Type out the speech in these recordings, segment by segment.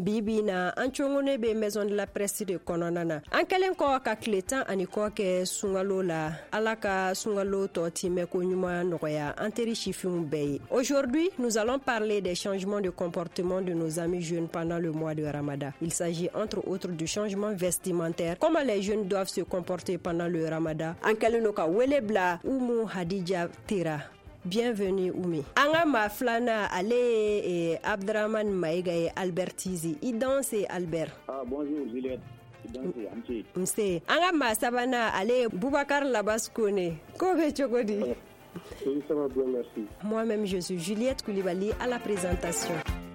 Bibi na an congone be maison de la presse de kononana. An kelen ko ka kletan ani ko ke sungalo la ala ka sungalo to time ko nyuma noya anteri chifun beye. Aujourd'hui, nous allons parler des changements de comportement de nos amis jeunes pendant le mois de Ramadan. Il s'agit entre autres du changement vestimentaire. Comment les jeunes doivent se comporter pendant le Ramadan. An kelen no ka welebla Umu Hadija Tira. Bienvenue Oumi. Anga maflana ale Abdraman Maïga et Albertizi. I danse Albert. Ah bonjour Juliette. Mse. Anga masabana ale Boubacar Labaskone. Kobe chokodi. Oui, ça va bien, merci. Moi-même je suis Juliette Koulibaly à la présentation.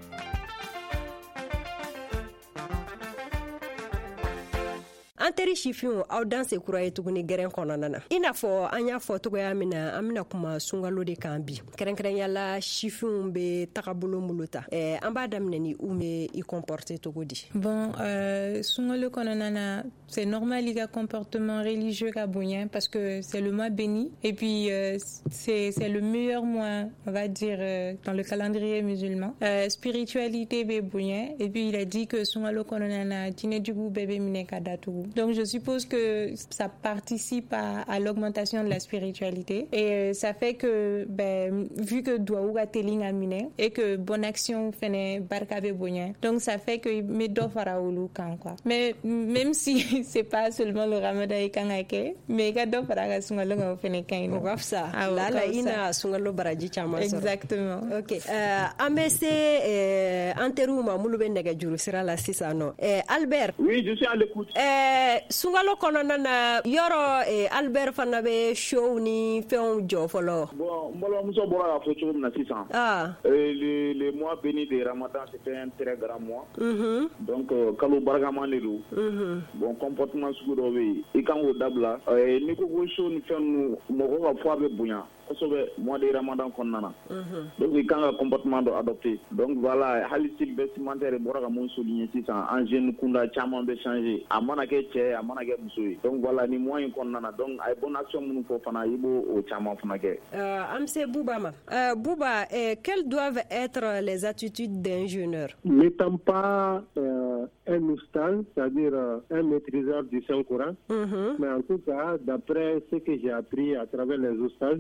Anteri chifin aw danse kuraye tuguni geren kononana ina fo anya fo to ya mina amina kuma sungalo de kambi keren yala chifin be takabulu muluta amba damne ni ume i comporter to godi bon sungalo kononana c'est normal il y a comportement religieux gabonien parce que c'est le mois béni et puis c'est le meilleur mois on va dire dans le calendrier musulman spiritualité bébouien et puis il a dit que sungalo kononana tine du bébé minekadatu. Donc je suppose que ça participe à l'augmentation de la spiritualité et ça fait que vu que douaouga teling amine et que bonne action fait barkabe bonien, donc ça fait que medo faraoulou kan quoi. Mais même si c'est pas seulement le Ramadan et kanake, mais gado faraga sungalo nga fene kan. Wafsa. La ina sungalo baraji chama. Exactement. OK. Amese anteruma mulube ndega juru sira la sisano. Albert. Oui, je suis à l'écoute. Sungalo kononana yoro Albert fana be show ni feon jo folo. Bon, mbolo muso bora fa cho na 600. Le mois béni de Ramadan c'était un très grand mois. Donc kalu bargama lelu. Bon comportement sugo we e kan wo dabla ni ko go show ni feon mo ko fa be bunya. Kosobe mois de Ramadan konana. Donc il kan comportement do adopté. Donc voilà, halistil vestimentaire bora mon souligner 600 en jeune kunda chama be changer. Amana ke donc voilà ni moyen qu'on a donc ay bonne action nous faut fana yibo au chama fana ke amse Boubama Bouba quelles doivent être les attitudes d'un jeûneur n'étant pas un oustal, c'est-à-dire un maîtriseur du Saint-Coran, mais en tout cas d'après ce que j'ai appris à travers les oustals,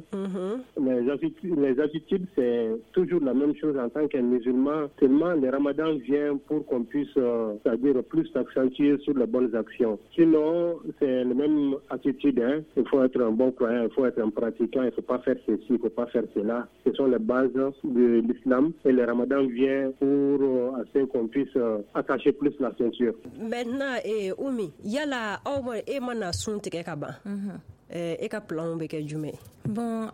les attitudes c'est toujours la même chose en tant qu'un musulman, seulement le Ramadan vient pour qu'on puisse c'est-à-dire plus s'accentuer sur les bonnes actions. Sinon, c'est la même attitude. Il faut être un bon croyant, il faut être un pratiquant, il ne faut pas faire ceci, il ne faut pas faire cela. Ce sont les bases de l'islam. Et le Ramadan vient pour assez qu'on puisse attacher plus la ceinture. Maintenant, Oumi, yala awa emana suntige kaba. Et ka plan be ke jume. Bon,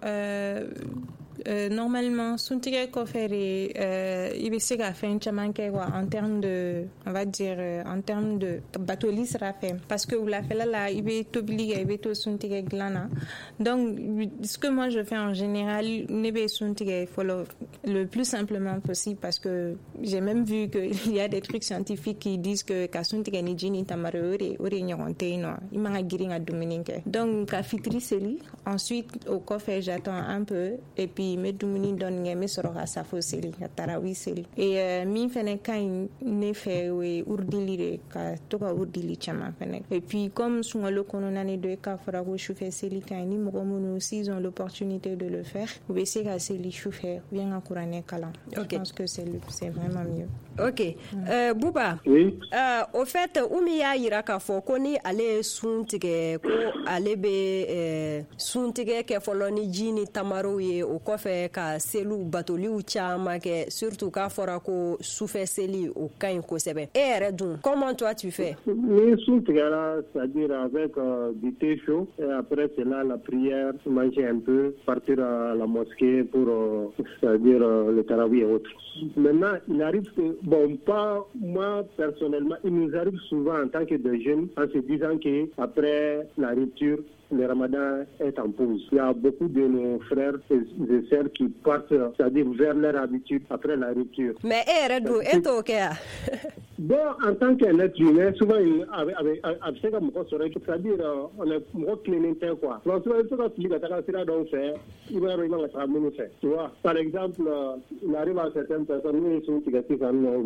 normalement, suntige ko fere il se ga fait en termes de, on va dire en termes de batoli sera fait parce que vous la fait là il est obligé il est suntige glana. Donc ce que moi je fais en général nebe suntige follow le plus simplement possible parce que j'ai même vu que il y a des trucs scientifiques qui disent que ka suntige ni jini tamare ore nyoronte no imanga giringa dominike. Donc ka fitri seli ensuite au coffre j'attends un peu et puis me dumuni don ngeme soroga safo seli tarawi seli et mi fene kan ne fe we urdili ka toka urdili chama fene et puis comme sungalo kononane de ka fara ko choufe seli kan ni mo mono aussi ils ont l'opportunité de le faire vous essayer à seli choufe bien encourager kala. Je pense que c'est vraiment mieux. OK. Bouba. Oui. Au fait Oumiya iraka fo koni ale suntige ko ale be suntige ke foloni jini tamaro ye o kofe ka selu batoliu chama ke surtout ka fora ko souffre seli au kain ko sebe redun comment toi tu fais? Les suntige là c'est-à-dire avec du thé chaud et après cela la prière manger un peu partir à la mosquée pour c'est-à-dire le tarawih et autres. Maintenant il arrive que bon pas moi personnellement il nous arrive souvent en tant que de jeunes en se disant que après la rupture le Ramadan est en pause. Il y a beaucoup de nos frères et sœurs qui partent, c'est-à-dire vers leur habitude après la rupture. Mais redou est OK. Bon, en tant qu'être humain, souvent, avec ce que c'est-à-dire, on est moins clinique, quoi. Donc, souvent, il faut que il va arriver à travailler, tu vois. Par exemple, il arrive à certaines personnes qui sont cigarettes,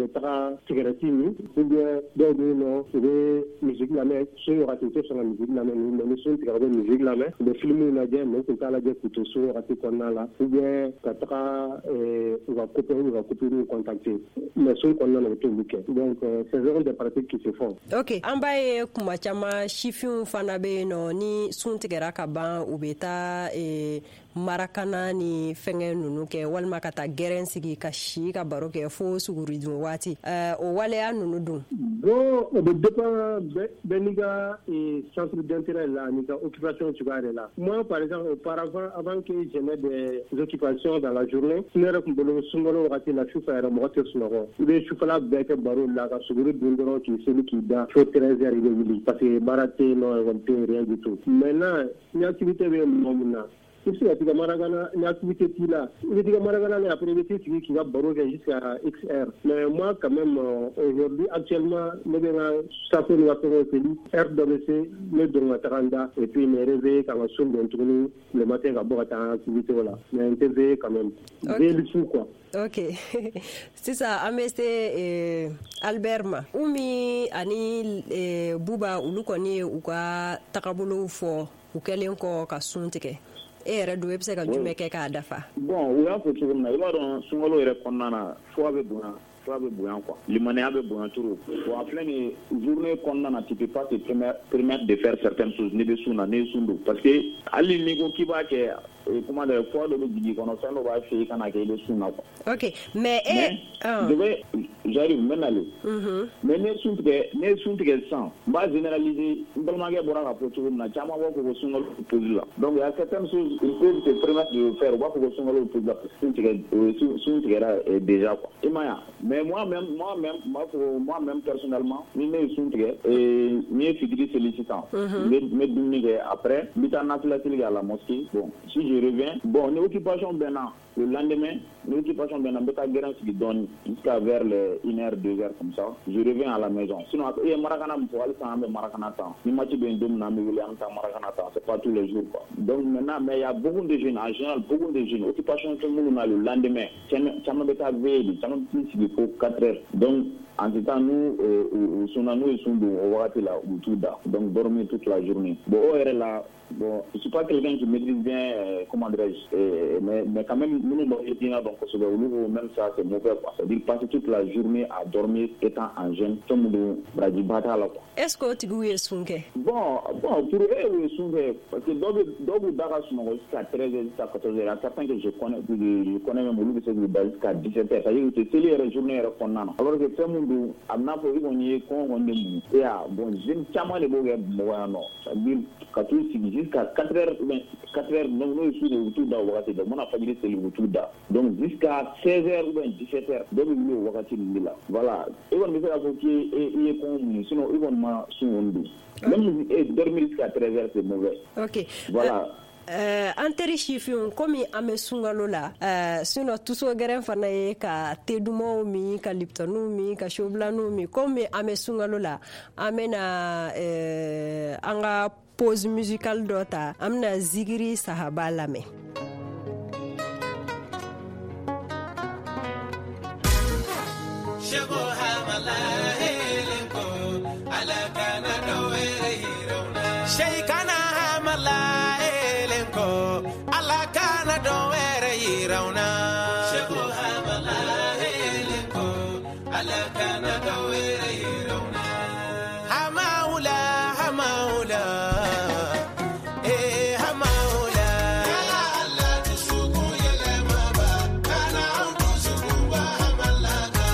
ou bien, musique la main, sur la musique la main, nous sommes musique la main, le film, il a dit, mais c'est pas la guerre, plutôt sur la qu'on a là, ou bien, on va couper, nous contacter. Mais sur qu'on a le tout week-end. Donc, c'est vraiment des pratiques qui se font. Ok. Ambaye kumachama shifiun fanabe no ni suntigera kaban ubeta marakana ni fenge nunu ke walma kata geren sigi kashi ka baro ke fo suguridun wati o wale nunu dun. Bon, au départ beniga et centre d'intérêt là, ni occupation tu vas là. Moi par exemple auparavant avant que je n'ai des occupations dans la journée, n'era ko bolo sungolo wakati la chufa era moto sunoro. Il chufa beke baro la ka suguru dundoro qui celui qui da faut 13h il parce que baraté non rien du tout. Maintenant, une activité bien momina. Ici, il y a Maragana, une activité qui là. Il y a Maragana, la priorité qui va baroquer jusqu'à XR. Mais moi, quand même, aujourd'hui, actuellement, ça fait nous appeler RWC, le don Taranda, et puis les réveils quand on somme d'un tournée, le matin, à bord à activité, voilà. Mais un TV, quand même. Okay. Le fou, quoi. Ok. C'est ça, Amesté Alberma. Umi, Ani, Buba, Ulukoni, Uka, Takabulu, for, Ukelen ko, Kasunteke. Bon, we have to check on the sungalo rekonnana foabe bouyan quoi. Limania be bouyan tout. Pour appeler une journée qu'on tu peux pas te permettre de faire certaines choses ni de suna ni sundu parce que ali nigo kiba ke comment dire fois de bigi qu'on ça no va faire kana ke le suna quoi. OK, mais j'arrive maintenant. Mais ne sunte sans ba généraliser ndalmage boraka pour tout na chama ko sungalo poser. Donc il y a certaines choses il faut te permettre de faire wa ko sungalo poser sunte est déjà quoi. Mais moi-même personnellement, je suis sollicitant. Après, je suis à la mosquée. Bon, si je reviens, bon, une occupation maintenant, le lendemain, une occupation maintenant, je donne jusqu'à vers les 1h, 2h comme ça. Je reviens à la maison. Sinon, il y a Maracana, c'est pas tous les jours. Quoi. Donc maintenant, mais il y a beaucoup de jeunes, en général, beaucoup de jeunes. Occupation, tout le monde a le lendemain. Ça m'a fait veiller, ça m'a fait pour 4 heures. Donc, en ce temps, nous, on va là, donc dormir toute la journée. Bon, là, bon, je ne suis pas quelqu'un qui maîtrise bien, comment dirais-je, mais quand même, nous, même ça, c'est mauvais. C'est-à-dire passer toute la journée à dormir étant en jeune, comme nous, est-ce que tu es sunke? Bon, pour eux, oui, sunke, parce que d'où Dara jusqu'à 13h, jusqu'à 14h, certains que je connais même, jusqu'à 17h, c'est-à-dire que c'est les journées qu'on a. Alors que tout le monde, à n'importe où on y est, on est, et bon, j'aime tellement les beaux gars, c'est-à-dire, jusqu'à 4h, donc nous, je suis de Woutou da Ouagati, donc mon famille, c'est le Woutou da. Donc jusqu'à 16h ou 17h, donc nous, Ouagati, là. Voilà. Et on me fait la photo, il est comme, sinon, ils vont m'a souvenir. Même dormir jusqu'à 13h, c'est mauvais. Ok. Voilà. Anteri chifion komi ame sungalo la sino tuso geren fana ye ka tedumo mi ka liptonu mi ka shoblanu mi komi ame sungalo la amena anga pause musicale dota amna zigiri sahaba lame shego hamala helenko ala kana dowere hirona sheikana hamala ala kana don were yirauna shego hamala helenko ala kana don were yirauna hamaula hamaula hamaula ala tusuku yele maba kana tusuku ba hamalaka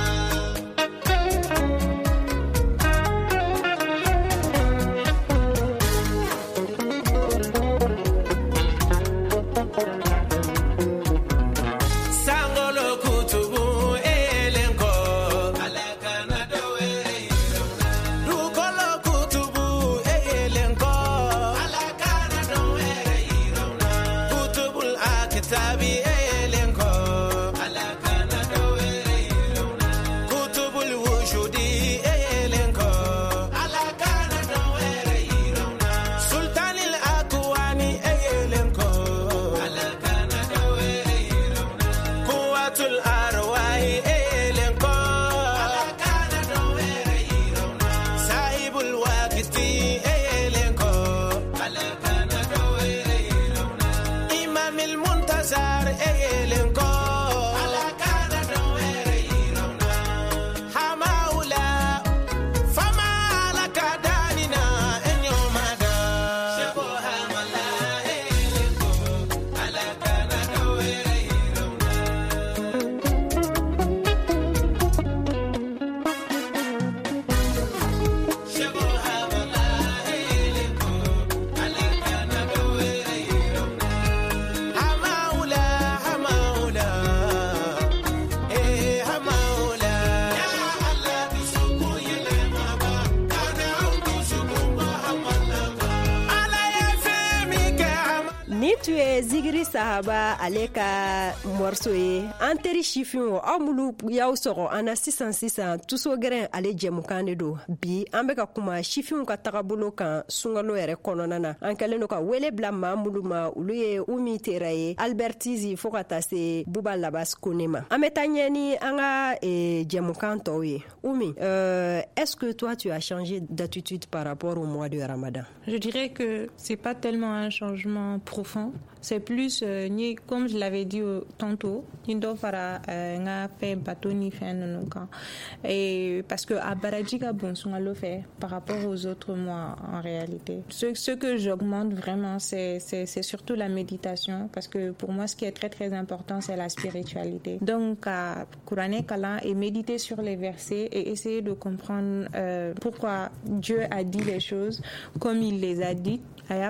tu es Zigri Sahaba aleka morceau ye anteri chifin amulu yaw soro ana 606 tuso gren ale jemukane do bi ambeka kuma chifin ka tagabulo kan sungalo yere kononana ankaleno ka wele bla mamulu ma uluye umi teraye Albertizi fokata se buba labas konema ametanyeni anga jemukan toye umi est-ce que toi tu as changé d'attitude par rapport au mois de Ramadan? Je dirais que c'est pas tellement un changement profond. C'est plus, comme je l'avais dit tantôt, et parce que à Baradjiga, bon, on le fait par rapport aux autres mois en réalité. Ce que j'augmente vraiment, c'est surtout la méditation, parce que pour moi, ce qui est très très important, c'est la spiritualité. Donc, à Kourané Kala et méditer sur les versets et essayer de comprendre pourquoi Dieu a dit les choses comme il les a dites.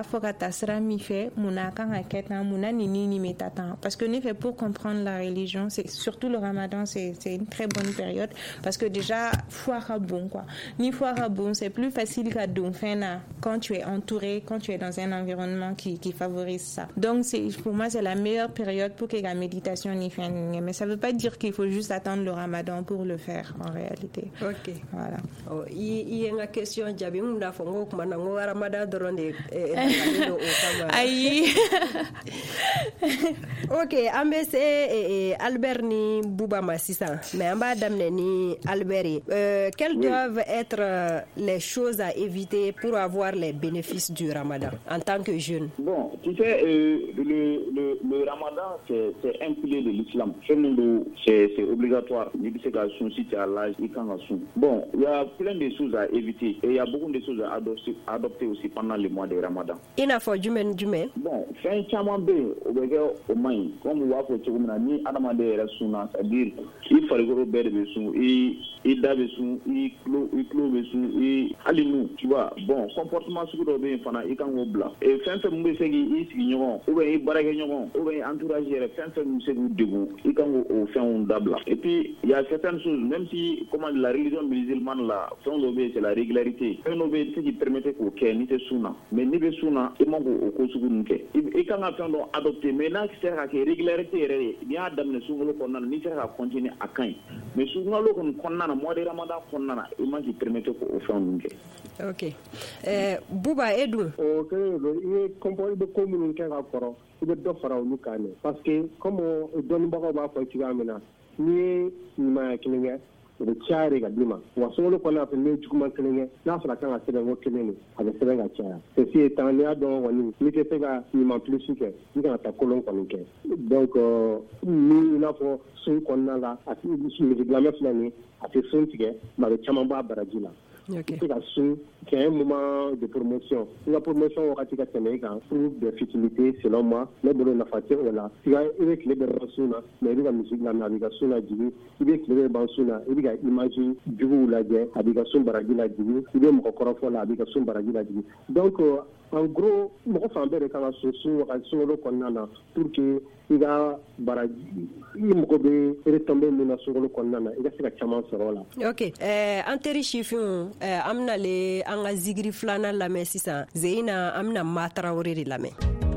Parce que fait pour comprendre la religion, c'est surtout le Ramadan, c'est une très bonne période parce que déjà bon quoi. Ni bon, c'est plus facile qu'à Donfena quand tu es entouré, quand tu es dans un environnement qui favorise ça. Donc pour moi c'est la meilleure période pour que la méditation n'y fait. Mais ça veut pas dire qu'il faut juste attendre le Ramadan pour le faire en réalité. OK. Voilà. Oh, il y a une question jabi munda fongo kumana ngo Ramadan dorone Aïe. OK, ambese Albert ni Bouba Massissa, mais amba damne ni Albert. Quelles doivent être les choses à éviter pour avoir les bénéfices du Ramadan en tant que jeune? Bon, tu sais, le Ramadan, c'est un pilier de l'islam. C'est obligatoire. Bon, il y a plein de choses à éviter et il y a beaucoup de choses à adopter aussi pendant le mois de Ramadan. Il a fallu du bon, fin chaman be obege o mai comme wa ko tugumna ni adama de rasuna c'est-à-dire il fallait que be de su i dabe su i clo be su i alinu tu vois bon comportement su do be fana i kan go bla et fin mu be segi i sigi nyogon ou be i barake nyogon ou be entourage fin mu segi degu i kan go o fin dabla et puis il y a certaines choses même si comment la religion musulmane là son do be c'est la régularité un do be qui permettait ko ke ni te suna mais ni be suna e mango o ko sugu nke e kan ga fendo adopter mais na c'est ka régularité re bien damne sugu ko nan ni c'est ka continuer à kan mais sugu lo ko konna mois de Ramadan konna e mangi permettre ko o fendo nke. OK. Bouba Edou. OK, il comporte de commune ka koro il do fara lu kane parce que comme don ba ko ba ko ci gamina ni ma kilinga de chare ga dima wa solo ko na ne jukuma kilinga na fara kan asebe ngo kilini avec sebe ga chara ceci étant né donc wani ni te ga ni ma plus que ni ga ta kolon ko nke donc ni na fo sun ko na la ati ni de la flani ati sun tige ma le chama ba barajila. OK. C'est un moment de promotion. La promotion au Ratika Sénégal pour des futilités, selon moi, mais bon, la fatigue, voilà. Il y a une clé de Bansuna, mais il y a la musique, la navigation, la divi, il y a une clé de Bansuna, il y a l'imagine du goût, la guerre, l'habigation baragui, la divi, il y a un mokoro, l'habigation baragui, la divi. Donc, en gros, je vais faire des choses pour que il y a baragui, il y a tombé dans le condamné, il y a ce que OK. Anteri chifun, amna le anga zigri flana la mesisa, zeina amna matra oriri la me.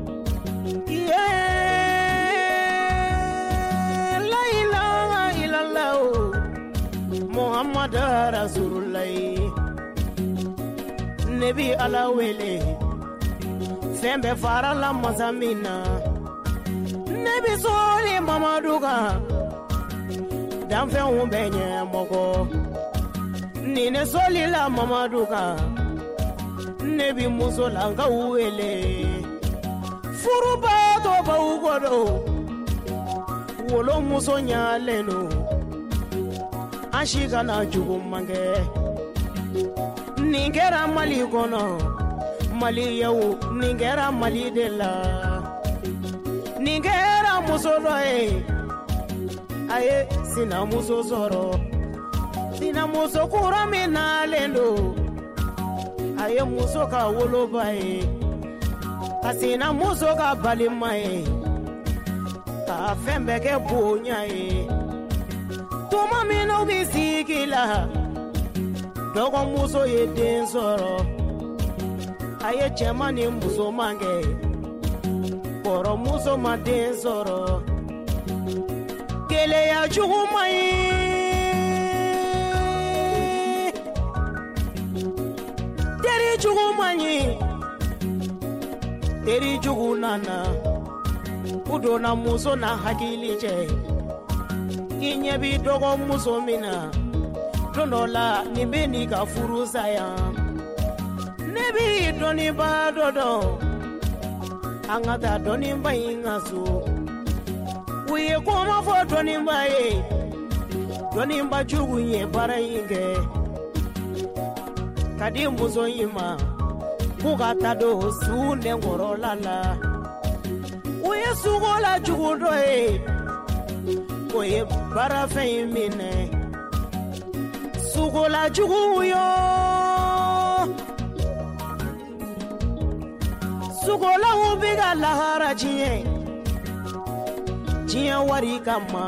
La ilaha illallah Muhammad Rasulullah Nabi ala wele Fembe fara la mazamina Nabi soli mamaduka Damfe umbenye moko Nine soli la mamaduka Nabi muso langa uwele Furuba to ba ugodo Wolo muso nyaleno Ashika na jugumange Ningera mali kono Mali yau ningera mali dela Ningera muso loe Aye sina muso zoro Sina muso kuramina lendo Aye muso ka wolo bae Asina muso ka balimae Ka fembe ke bunyae Tuma mino bisikila Dogo muso ye densoro Aye chema ni muso mange kɔrɔ muso ma den sɔrɔ keleya jugu man ɲi teri jugu man ɲi teri jugu nana u donna muso na hakili cɛ i ɲɛ bi dɔgɔ muso min na don dɔ la nin bɛ n'i ka furu saya ne bi dɔnniba dɔ dɔn an ka taa dɔnniba in ka so u ye kɔma fɔ dɔnniba ye dɔnniba jugu ye baara in kɛ ka di muso in ma k'u ka taa don su nɛnkɔrɔla la u ye sukola jugu dɔ ye o ye baarafɛn in minɛ sukola jugu yo sukolaw bɛ ka lahara diɲɛ wari kama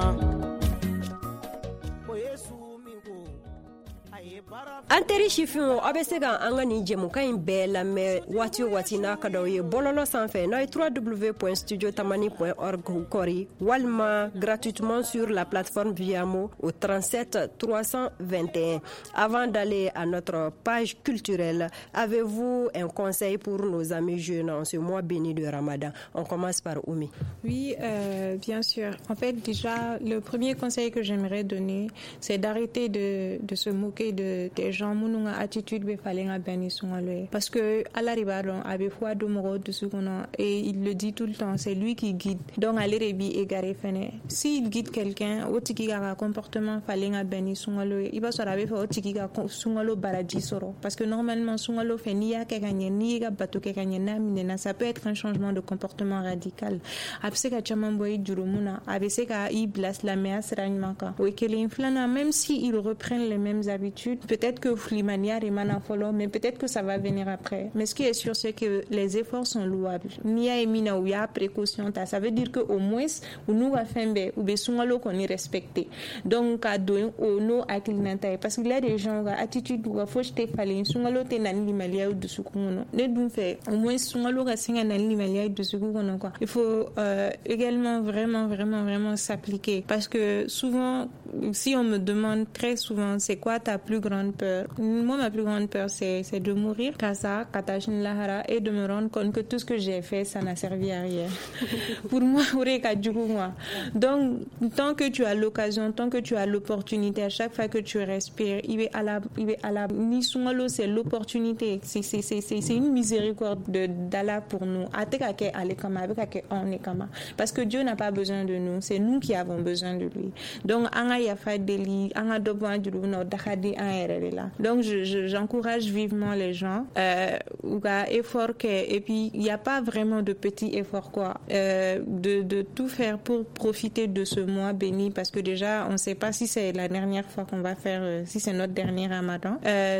o ye su min ko a ye baara. An teri sifinw aw bɛ se ka an ka nin jɛmukan in bɛɛ lamɛn waati o waati n'a ka d'aw ye bɔlɔlɔ sanfɛ n'a ye www.studiotamani.org kɔri walima gratuitement sur la plateforme Viamo au 37 321. Avant d'aller à notre page culturelle, avez-vous un conseil pour nos amis jeunes en ce mois béni de Ramadan? On commence par Oumi. Oui, bien sûr. En fait, déjà, le premier conseil que j'aimerais donner, c'est d'arrêter de se moquer des gens mununga attitude be falenga bani sungalo parce que ala ribadon abe fois de moro de sukono et il le dit tout le temps, c'est lui qui guide. Donc aller rebi égaré fene. S'il guide quelqu'un au tiki ga comportement falenga bani sungalo il va sora be fa au tiki ga sungalo baraji soro parce que normalement sungalo fait ni ya ke gagner ni ga bato ke gagner na minena, ça peut être un changement de comportement radical. Abse ka chama boy jurumuna abse ka i blas la meas ranimaka o kele inflana même si ils reprennent les mêmes habitudes, peut-être que Flimania et Manafolo, mais peut-être que ça va venir après. Mais ce qui est sûr, c'est que les efforts sont louables. Nia et Mina ou ya précaution, ça veut dire qu'au moins, nous va faire ou besungalo qu'on est respecté. Donc, à donner au no akilnantai. Parce qu'il y a des gens, attitude ou faut jeter falling, sungalo te nani limalia ou de sukuno. Ne dun fait, au moins sungalo ga singa nani limalia ou de sukuno quoi. Il faut également vraiment s'appliquer. Parce que souvent, si on me demande très souvent, c'est quoi ta plus grande peur? Moi, ma plus grande peur, c'est de mourir, et de me rendre compte que tout ce que j'ai fait, ça n'a servi à rien. Pour moi, donc, tant que tu as l'occasion, tant que tu as l'opportunité, à chaque fois que tu respires, c'est l'opportunité. C'est une miséricorde d'Allah pour nous. Parce que Dieu n'a pas besoin de nous, c'est nous qui avons besoin de lui. Donc, donc j'encourage vivement les gens effort et puis il n'y a pas vraiment de petits efforts quoi, de tout faire pour profiter de ce mois béni parce que déjà on ne sait pas si c'est la dernière fois qu'on va faire si c'est notre dernier Ramadan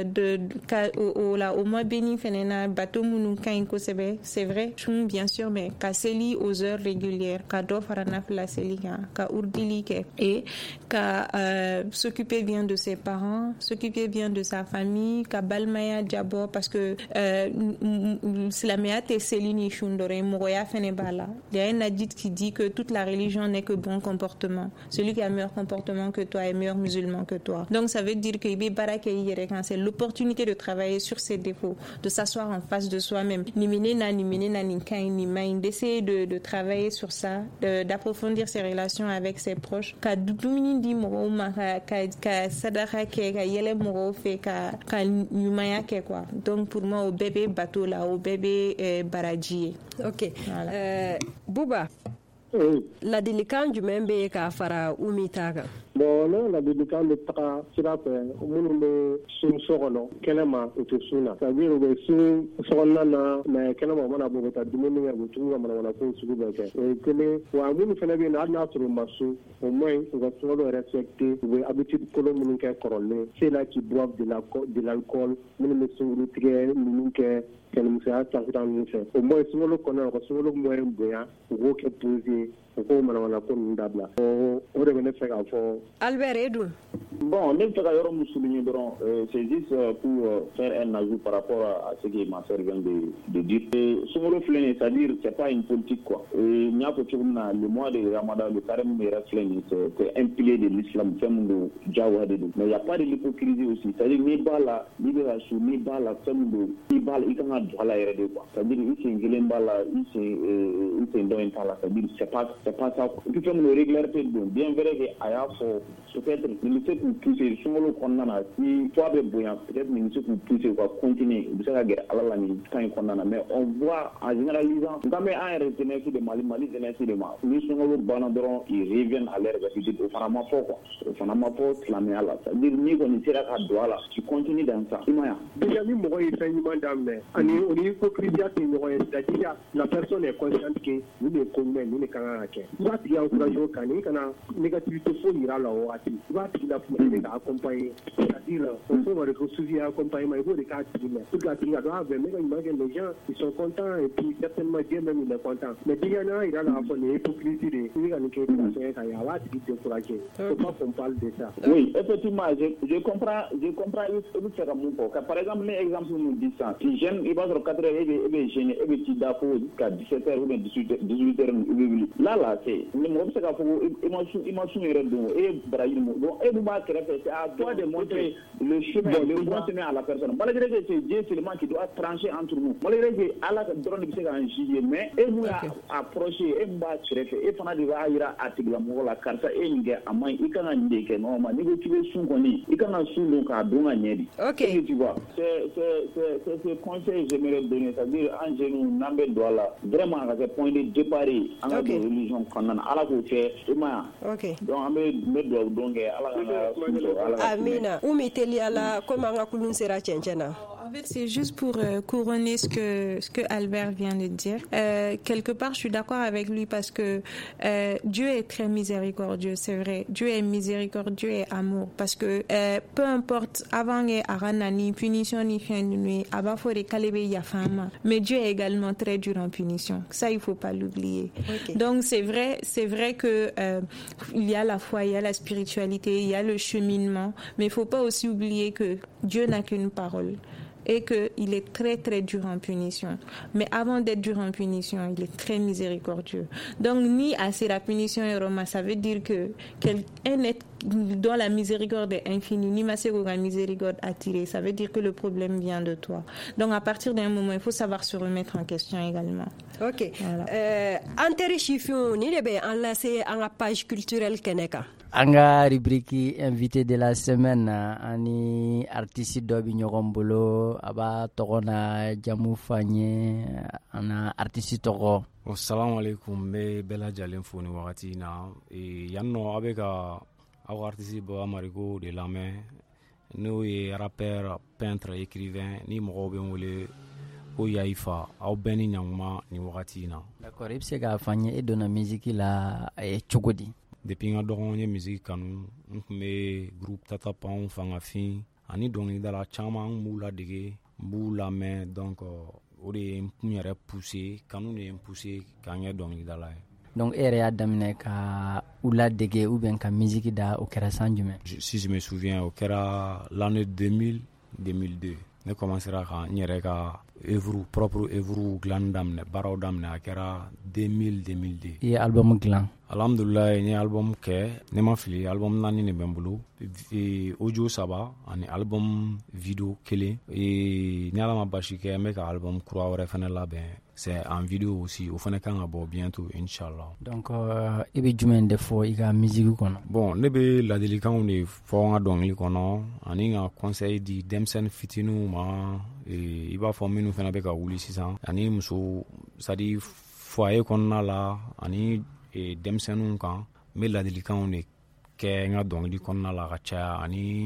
au mois béni fenena bateau munu kainko c'est vrai bien sûr mais kaseli aux heures régulières kado farana la seli ka urdili ke et s'occuper bien de ses parents, s'occuper bien de sa famille, kabalmaya diabo parce que Slamia te selini shundore moya fenebala. Il y a un hadith qui dit que toute la religion n'est que bon comportement. Celui qui a meilleur comportement que toi est meilleur musulman que toi. Donc ça veut dire que c'est l'opportunité de travailler sur ses défauts, de s'asseoir en face de soi-même. D'essayer de travailler sur ça, d'approfondir ses relations avec ses proches. Donc pour moi au bébé bateau là, au bébé baradji. Ok. Voilà. Bouba. La délicate du même bébé qu'a fara umitaga. Bon, non, la délicate de tra sera fait. Au monde de son sorono, kelema utosuna. C'est-à-dire que son sorona mais kelema mana bota dimoni ya butu mana wana ko sugu beke. Et que wa mun fena bi na na turu masu, au moins on va toujours respecter les habitudes que l'on a corolé. C'est là qui boivent de l'alcool, mun me sont retirés, mun que kɛlɛmusoya taasira ninnu fɛ o moins sunkalo kɔnɔna ka sunkalo moyen bonya u k'o kɛ pause u k'o manamana ko ninnu dabila o de bɛ ne fɛ k'a fɔ. Albert Edou. Bon, ne bɛ fɛ ka yɔrɔ min souligner dɔrɔn c'est juste pour faire un ajout par rapport à ce que ma sœur vient de dire. Sunkalo filɛ nin c'est-à-dire c'est pas une politique quoi. N y'a fɔ cogo min na le mois de Ramadan le carême yɛrɛ filɛ nin c'est un pilier de l'islam fɛn min don jagoya de don mais il y a pas de l'hypocrisie aussi c'est-à-dire n'i b'a la n'i bɛ ka su n'i b'a la fɛn min don n'i b'a la i kan ka don a la yɛrɛ de quoi c'est-à-dire i sen kelen b'a la i sen dɔ in t'a la c'est-à-dire c'est pas ça quoi et puis fɛn min don régularité don bien vrai que a y'a fɔ peut-être nin bɛ se k'u pousser sunkalo kɔnɔna na si poids bɛ bonya peut-être nin bɛ se k'u pousser u ka continuer u bɛ se ka gɛrɛ Ala la nin temps in kɔnɔna na mais on voit en généralisant n kan bɛ an yɛrɛ jeunesse de Mali jeunesse de ma ni sunkalo banna dɔrɔn ils reviennent à leur habitude o fana ma fɔ quoi o fana ma fɔ silamɛya la c'est-à-dire n'i kɔni sera ka don a la tu continues dans ça i ma ye déjà ni mɔgɔ ye fɛn ɲuman daminɛ ani o ni hypocrisie tɛ ɲɔgɔn ye c'est-à-dire la personne est consciente que nin de ye ko ɲuman ye nin de ka kan ka kɛ i b'a tigi encourager o kan ni kana négativité foyi yira a la o waati i b'a tigi la kuma de ka accompagner c'est-à-dire on peut voir que suivi et accompagnement i b'o de k'a tigi la pour que a tigi ka dɔn ah ben ne ka ɲuman kɛ les gens ils sont contents et puis certainement Dieu même il est content mais déjà n'a yira la k'a fɔ nin hypocrisie de i bɛ ka nin kɛ i bɛ ka fɛn ka ye a b'a tigi décourager faut pas qu'on parle de ça. Oui, effectivement, je comprends il bɛ fɛ ka mun fɔ par exemple ne exemple mun di sisan si jeune i b'a sɔrɔ 4 heures e bɛ jeûner e bɛ t'i da fo jusqu'à 17 heures ou bien 18 heures i bɛ wuli là c'est mɔgɔ bɛ se k'a fɔ ko i ma sun yɛrɛ don e ye baraji mun donc e dun b'a kɛrɛfɛ c'est à toi de montrer le chemin le bon chemin à la personne malgré que c'est Dieu seulement qui doit trancher entre nous malgré que Ala dɔrɔn de bɛ se k'an juger mais e mun y'a approché e mun b'a kɛrɛfɛ e fana de b'a yira a tigilamɔgɔ la karisa e nin kɛ a man ɲi i kan ka nin de kɛ normalement n'i ko k'i bɛ sun kɔni i kan ka sun don k'a don ka ɲɛ de. Ok. Tu vois c'est ce conseil j'aimerais donner c'est-à-dire an jeunes n'an bɛ don a la vraiment ka kɛ point de départ ye an ka don religion kɔnɔna na Ala k'o kɛ i ma ye. Ok. Donc an bɛ duwawu don kɛ Ala ka sun sɔrɔ Ala ka. Amina Oumi teliya la komi an ka kulun sera cɛncɛn na. En fait, c'est juste pour couronner ce que Albert vient de dire. Quelque part, je suis d'accord avec lui parce que Dieu est très miséricordieux, c'est vrai. Dieu est miséricordieux et amour. Parce que peu importe, avant et aranani, punition ni fin de nuit, abafore kalebe yafama. Mais Dieu est également très dur en punition. Ça, il faut pas l'oublier. Okay. Donc, c'est vrai que il y a la foi, il y a la spiritualité, il y a le cheminement. Mais il faut pas aussi oublier que Dieu n'a qu'une parole. Et qu'il est très très dur en punition. Mais avant d'être dur en punition, il est très miséricordieux. Donc, ni assez la punition et Roma, ça veut dire que un être dont la miséricorde est infinie, ni assez la miséricorde attirée, ça veut dire que le problème vient de toi. Donc, à partir d'un moment, il faut savoir se remettre en question également. Ok. Voilà. Anteri Chifion, ni de be enlacé en la page culturelle Keneka. Anga rubrique invité de la semaine ani artiste dɔ bi ɲɔgɔn bolo a b'a tɔgɔ na jamu fanye ana artiste tɔgɔ. Assalamu alaikum n bɛ bɛɛ lajɛlen fo ni wagati in na yan nɔ a bɛ ka aw artiste Baba Marigo de lamɛn n'o ye rappeur peintre écrivain ni mɔgɔw bɛ n wele ko Yayifa aw bɛɛ ni ɲankuma ni wagati in na. D'accord, i bɛ se k'a fɔ an ye e donna musique la cogo di? Depuis nga dɔgɔn ye musique kanu n kun bɛ groupe Tata Pan Fangafin ani dɔnkilidala caman n b'u ladege n b'u lamɛn donc o de ye n yɛrɛ pousser kanu de ye n pousser ka n kɛ dɔnkilidala ye. Donc e yɛrɛ y'a daminɛ ka u ladege ou bien ka musique da o kɛra san jumɛn? Si je me souviens o kɛra l'année 2000-2002 ne commencera ka n yɛrɛ ka propre œuvre dilan daminɛ baaraw daminɛ a kɛra 2000-2002. I ye album dilan? Alhamdulillah n ye album kɛ ne ma fili album 4 de bɛ n bolo audio 3 ani album video 1 ni Ala ma basi kɛ n bɛ ka album kura wɛrɛ fɛnɛ labɛn c'est en vidéo aussi o fɛnɛ kan ka bɔ bientôt inchallah. Donc i bɛ jumɛn de fɔ i ka musique kɔnɔ? Bon ne bɛ ladilikanw de fɔ n ka dɔnkili kɔnɔ ani ka conseil di denmisɛnnin fitininw ma i b'a fɔ minnu fɛnɛ bɛ ka wuli sisan ani muso c'est à dire foyer kɔnɔna la ani denmisɛnninw kan n bɛ ladilikanw de kɛ n ka dɔnkili kɔnɔna la ka caya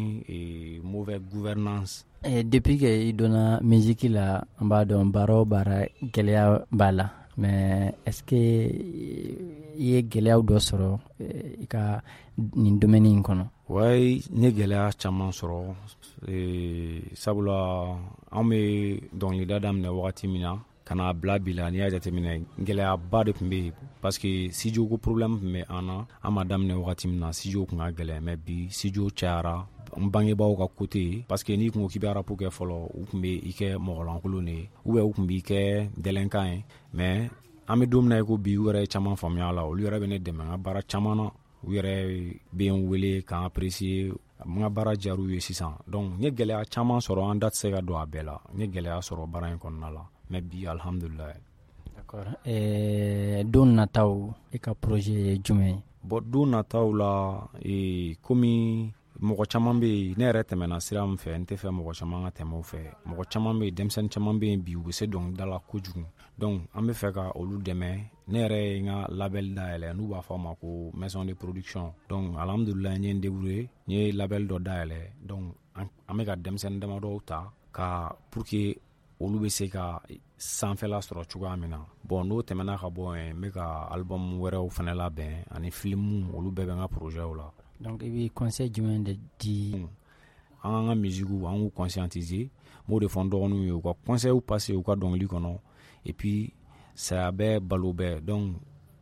ani mauvaise gouvernance. Depuis que i donna musique la an b'a dɔn baara o baara gɛlɛya b'a la mais est-ce que i ye gɛlɛyaw dɔ sɔrɔ i ka nin domaine in kɔnɔ? Ouais, ne gɛlɛya caman sɔrɔ sabula an bɛ dɔnkilida daminɛ wagati min na ka n'a bila bi la n'i y'a jateminɛ gɛlɛyaba de tun bɛ yen parce que studio ko problème tun bɛ an na an ma daminɛ wagati min na studio tun ka gɛlɛn mais bi studio cayara n bangebaaw ka côté parce que n'i tun ko k'i bɛ rap kɛ fɔlɔ u tun bɛ i kɛ mɔgɔlankolon de ye ou bien u tun b'i kɛ dɛlɛnkan ye mais an bɛ don min na i ko bi u yɛrɛ ye caman faamuya la olu yɛrɛ bɛ ne dɛmɛ n ka baara caman na u yɛrɛ bɛ n wele k'an apprécier n ka baara diyar'u ye sisan donc n ye gɛlɛya caman sɔrɔ an da tɛ se ka don a bɛɛ la n ye gɛlɛya sɔrɔ baara in kɔnɔna la mais bi alhamdulilayi. D'accord. Don nataw i ka projet ye jumɛn ye? Bon don nataw la komi mɔgɔ caman bɛ yen ne yɛrɛ tɛmɛna sira min fɛ n tɛ fɛ mɔgɔ caman ka tɛmɛ o fɛ mɔgɔ caman bɛ yen denmisɛnnin caman bɛ yen bi u bɛ se dɔnkilida la kojugu donc an bɛ fɛ ka olu dɛmɛ ne yɛrɛ ye n ka label dayɛlɛ n'u b'a fɔ a ma ko maison de production donc alhamdulilayi n ye n débrouiller n ye label dɔ dayɛlɛ donc an bɛ ka denmisɛnnin damadɔw ta ka pour que olu bɛ se ka sanfɛla sɔrɔ cogoya min na bon n'o tɛmɛna ka bɔ yen n bɛ ka album wɛrɛw fana labɛn ani film olu bɛɛ bɛ n ka projetw la. Donc i bɛ conseil jumɛn de di an ka musique an k'u conscientiser m'o de fɔ n dɔgɔninw ye u ka conseil passer u ka dɔnkili kɔnɔ et puis saya bɛɛ balo bɛɛ donc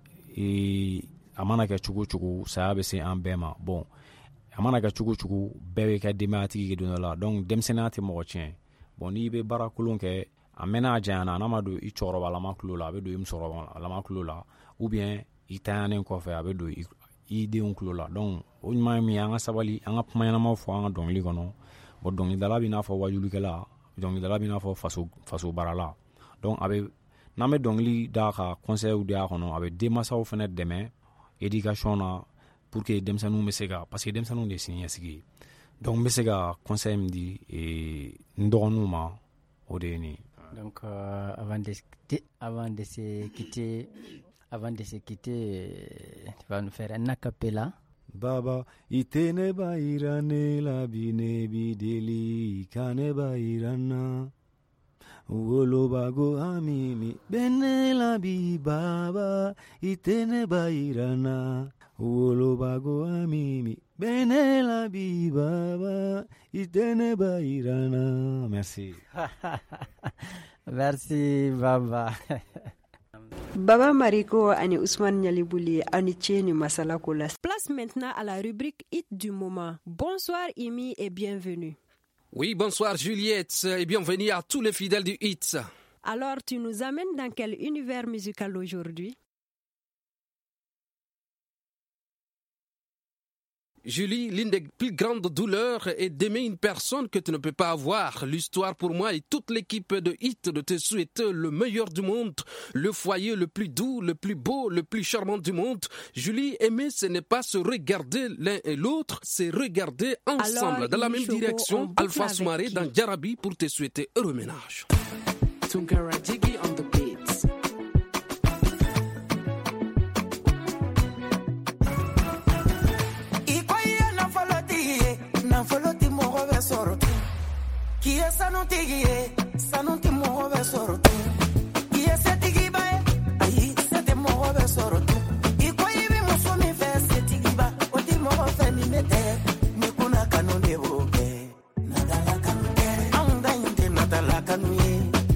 a mana kɛ cogo cogo saya bɛ se an bɛɛ ma bon a mana kɛ cogo cogo bɛɛ bɛ kɛ denbayatigi ye don dɔ la donc denmisɛnninya tɛ mɔgɔ tiɲɛ bon n'i bɛ baara kolon kɛ a mɛnna a janyana n'a ma don i cɛkɔrɔbalama tulo la a bɛ don i musokɔrɔbalama tulo la ou bien i tanyanen kɔfɛ a bɛ don i denw tulo la donc o ɲuman ye min ye an ka sabali an ka kuma ɲɛnamaw fɔ an ka dɔnkili kɔnɔ bon dɔnkilidala bɛ n'a fɔ wajulikɛla dɔnkilidala bɛ n'a fɔ faso baarala donc a bɛ n'an bɛ dɔnkili da ka conseils di a kɔnɔ a bɛ denmansaw fana dɛmɛ éducation na pour que denmisɛnninw bɛ se ka parce que denmisɛnninw de ye siniɲɛsigi ye donc n bɛ se ka conseil min di n dɔgɔninw ma o de ye nin. Donc avant de se quitter, tu vas nous faire un acapella. Baba itene ba irane la bine bideli kane ba irana wolo bago amimi bene la bi baba itene ba irana wolo bago amimi bene la bi baba itene ba irana. Merci. Merci Baba. Baba Mariko ani Ousmane Nyalibouli ani Tcheni Masala Kola. Place maintenant à la rubrique Hit du moment. Bonsoir Imi et bienvenue. Oui, bonsoir Juliette et bienvenue à tous les fidèles du Hit. Alors, tu nous amènes dans quel univers musical aujourd'hui? Julie, l'une des plus grandes douleurs est d'aimer une personne que tu ne peux pas avoir. L'histoire pour moi et toute l'équipe de Hit de te souhaiter le meilleur du monde, le foyer le plus doux, le plus beau, le plus charmant du monde. Julie, aimer, ce n'est pas se regarder l'un et l'autre, c'est regarder ensemble. Alors, dans la même direction, Alpha Soumaré dans Djarabi pour te souhaiter heureux ménage. Tunkara Jiggy on the beats. Foloti mogo be soro tu kiye sanu tigiye sanu ti mogo be soro tu kiye setigi ba ayi sete mogo be soro tu iko ibi muso mi fe setigi ba oti mogo fe mi mete mi kuna kanu de boke nadala kanu ke anda inte nadala kanu ye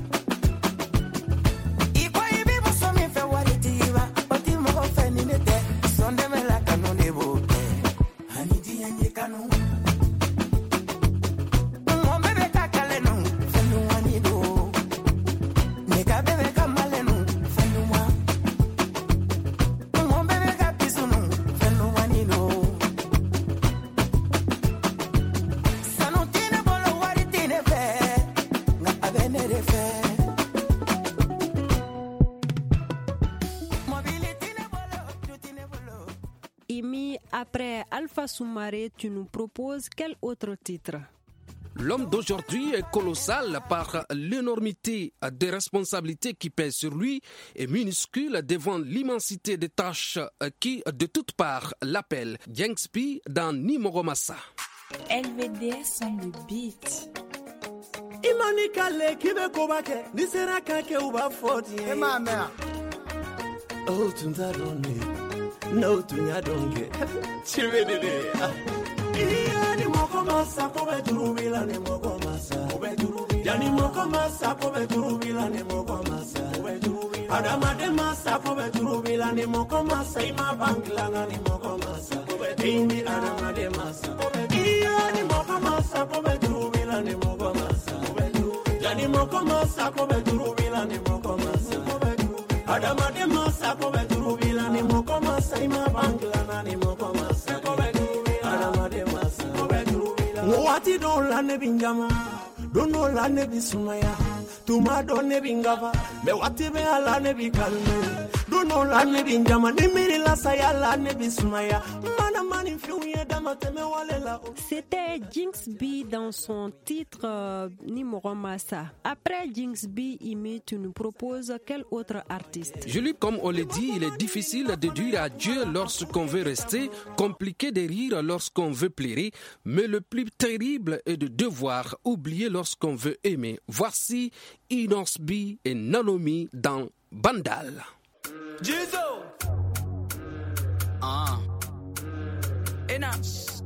iko ibi muso mi fe wari tigiba oti mogo fe mi mete sonde me la kanu de boke hani di anye kanu. Après Alpha Soumaré, tu nous proposes quel autre titre? L'homme d'aujourd'hui est colossal par l'énormité des responsabilités qui pèsent sur lui et minuscule devant l'immensité des tâches qui, de toutes parts, l'appellent. Gangspi dans Nimoromassa. LVDS on the beat. Imani kale kibe kobake nisera kake uba foti. Mama. Oh tundarone. No tunyadonge. Chibedede. Yani moko masa kobe turubila ne moko masa kobe turubila yani moko masa kobe turubila ne moko masa kobe turubila adama de masa kobe turubila ne moko masa ima bangla ne moko masa kobe tindi adama de masa yani moko masa kobe turubila ne moko masa kobe turubila yani moko masa kobe turubila ne moko masa kobe turubila adama de masa kobe turubila ne moko masa ima bangla ne moko masa kobe turubila adama de masa kobe turubila wati don la ne binjama don no la ne bisumaya tuma don ne bingava me wati be ala ne bikalme don no la ne binjama ne miri la saya la ne bisumaya mana mani fiuye dama teme walela. C'était Jinx B dans son titre Nimoro Massa. Après Jinx B, Imi, tu nous proposes quel autre artiste? Julie, comme on l'a dit, il est difficile de dire adieu lorsqu'on veut rester, compliqué de rire lorsqu'on veut pleurer, mais le plus terrible est de devoir oublier lorsqu'on veut aimer. Voici Inox B et Nanomi dans Bandal. Jizo! Inox.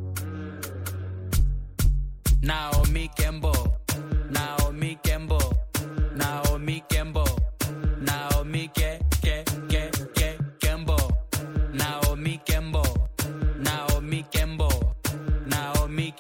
Naomi Kembo. Naomi Kembo. Naomi Kembo. Naomi Kembo. Naomi Kembo. Naomi Kembo. Naomi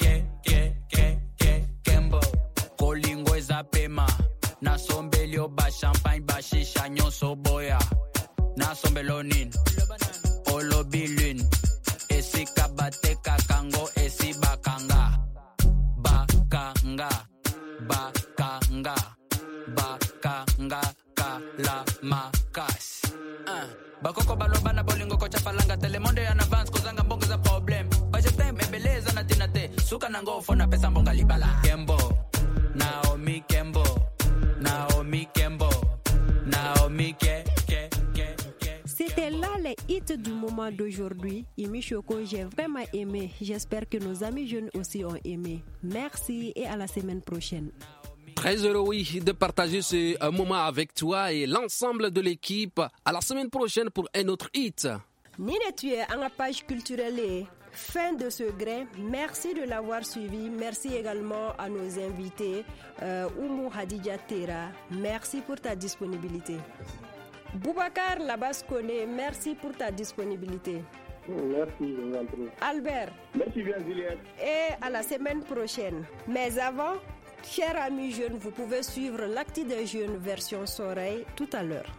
Kembo. Kolingo ezapema. Na sombelio ba champagne ba shisha nyonso boya. Na sombelo nin. Olobi lune. Esi kabate kakango esi bakanga. Bakanga. Bakanga. Bakanga kala makas. Bakoko baloba na bolingo kocha falanga telemonde en avance kozanga mbongo za problem. Baje tembe beleza na tinate. Suka na ngofo na pesa mbonga libala. Kembo. Naomi Kembo. Naomi Kembo. Naomi C'était là les hits du moment d'aujourd'hui. Imi Choco, j'ai vraiment aimé. J'espère que nos amis jeunes aussi ont aimé. Merci et à la semaine prochaine. Très heureux, oui, de partager ce moment avec toi et l'ensemble de l'équipe. À la semaine prochaine pour un autre hit. Nine, tu es à la page culturelle. Fin de ce grain. Merci de l'avoir suivi. Merci également à nos invités. Oumou Hadidja Tera, merci pour ta disponibilité. Boubacar Labaskone, merci pour ta disponibilité. Merci, Albert. Merci bien, Juliette. Et à la semaine prochaine. Mais avant, chers amis jeunes, vous pouvez suivre l'Actu des jeunes version Soreille tout à l'heure.